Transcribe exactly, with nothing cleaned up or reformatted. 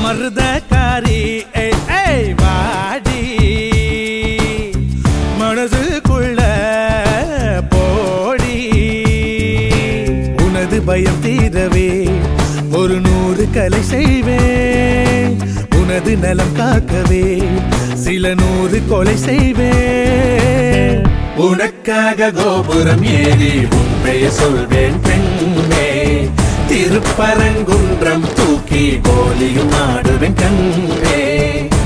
மருதக்காரி ஏய் ஏய் வாடி மனசுக்குள்ள போடி உனது பயம் தீரவே ஒரு நூறு கலை செய்வேன் உனது நலம் காக்கவே சில நூறு கொலை செய்வேன் உனக்காக கோபுரம் ஏறி உண்மையை சொல்வேன் பெண்ணே திருப்பரங்குன்றம் தூக்கி கோலியும் ஆடுவேன் கண்ணே